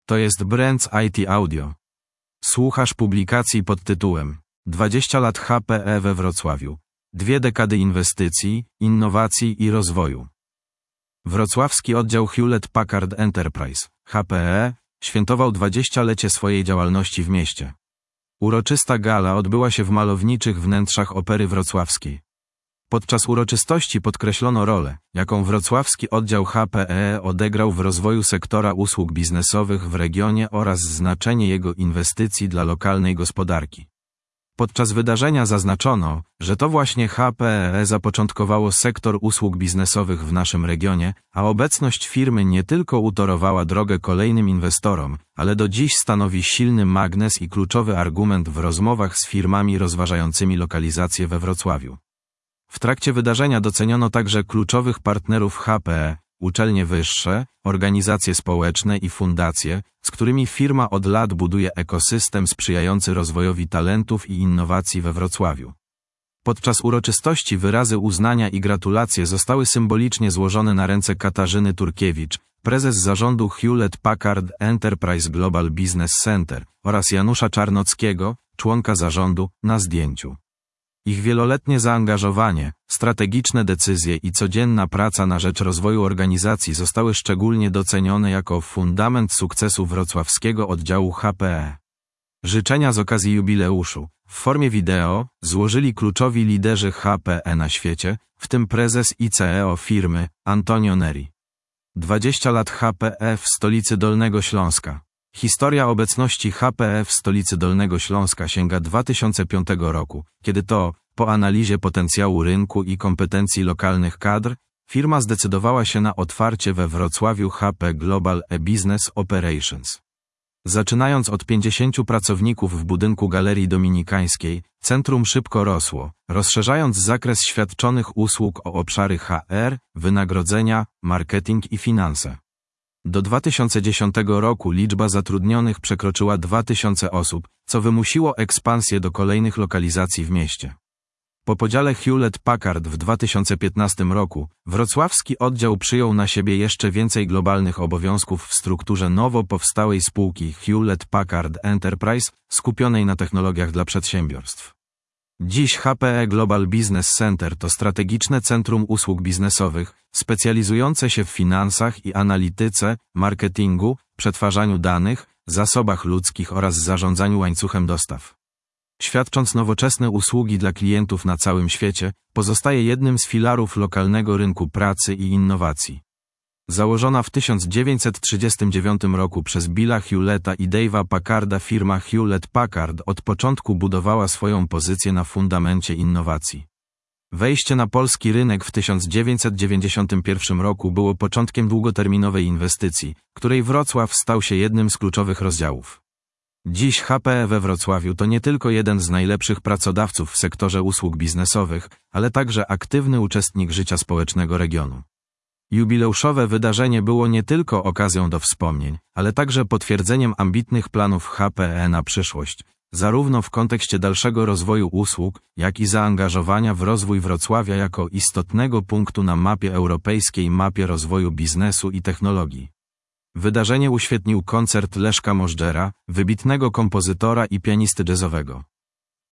To jest Brands IT Audio. Słuchasz publikacji pod tytułem 20 lat HPE we Wrocławiu. 2 dekady inwestycji, innowacji i rozwoju. Wrocławski oddział Hewlett Packard Enterprise, HPE, świętował 20-lecie swojej działalności w mieście. Uroczysta gala odbyła się w malowniczych wnętrzach Opery Wrocławskiej. Podczas uroczystości podkreślono rolę, jaką wrocławski oddział HPE odegrał w rozwoju sektora usług biznesowych w regionie oraz znaczenie jego inwestycji dla lokalnej gospodarki. Podczas wydarzenia zaznaczono, że to właśnie HPE zapoczątkowało sektor usług biznesowych w naszym regionie, a obecność firmy nie tylko utorowała drogę kolejnym inwestorom, ale do dziś stanowi silny magnes i kluczowy argument w rozmowach z firmami rozważającymi lokalizację we Wrocławiu. W trakcie wydarzenia doceniono także kluczowych partnerów HPE, uczelnie wyższe, organizacje społeczne i fundacje, z którymi firma od lat buduje ekosystem sprzyjający rozwojowi talentów i innowacji we Wrocławiu. Podczas uroczystości wyrazy uznania i gratulacje zostały symbolicznie złożone na ręce Katarzyny Turkiewicz, prezes zarządu Hewlett Packard Enterprise Global Business Center, oraz Janusza Czarnockiego, członka zarządu, na zdjęciu. Ich wieloletnie zaangażowanie, strategiczne decyzje i codzienna praca na rzecz rozwoju organizacji zostały szczególnie docenione jako fundament sukcesu wrocławskiego oddziału HPE. Życzenia z okazji jubileuszu, w formie wideo, złożyli kluczowi liderzy HPE na świecie, w tym prezes i CEO firmy, Antonio Neri. 20 lat HPE w stolicy Dolnego Śląska. Historia obecności HPE w stolicy Dolnego Śląska sięga 2005 roku, kiedy to, po analizie potencjału rynku i kompetencji lokalnych kadr, firma zdecydowała się na otwarcie we Wrocławiu HP Global Business Operations. Zaczynając od 50 pracowników w budynku Galerii Dominikańskiej, centrum szybko rosło, rozszerzając zakres świadczonych usług o obszary HR, wynagrodzenia, marketing i finanse. Do 2010 roku liczba zatrudnionych przekroczyła 2000 osób, co wymusiło ekspansję do kolejnych lokalizacji w mieście. Po podziale Hewlett Packard w 2015 roku, wrocławski oddział przyjął na siebie jeszcze więcej globalnych obowiązków w strukturze nowo powstałej spółki Hewlett Packard Enterprise, skupionej na technologiach dla przedsiębiorstw. Dziś HPE Global Business Center to strategiczne centrum usług biznesowych, specjalizujące się w finansach i analityce, marketingu, przetwarzaniu danych, zasobach ludzkich oraz zarządzaniu łańcuchem dostaw. Świadcząc nowoczesne usługi dla klientów na całym świecie, pozostaje jednym z filarów lokalnego rynku pracy i innowacji. Założona w 1939 roku przez Billa Hewletta i Dave'a Packarda firma Hewlett Packard od początku budowała swoją pozycję na fundamencie innowacji. Wejście na polski rynek w 1991 roku było początkiem długoterminowej inwestycji, której Wrocław stał się jednym z kluczowych rozdziałów. Dziś HPE we Wrocławiu to nie tylko jeden z najlepszych pracodawców w sektorze usług biznesowych, ale także aktywny uczestnik życia społecznego regionu. Jubileuszowe wydarzenie było nie tylko okazją do wspomnień, ale także potwierdzeniem ambitnych planów HPE na przyszłość, zarówno w kontekście dalszego rozwoju usług, jak i zaangażowania w rozwój Wrocławia jako istotnego punktu na europejskiej mapie rozwoju biznesu i technologii. Wydarzenie uświetnił koncert Leszka Możdżera, wybitnego kompozytora i pianisty jazzowego.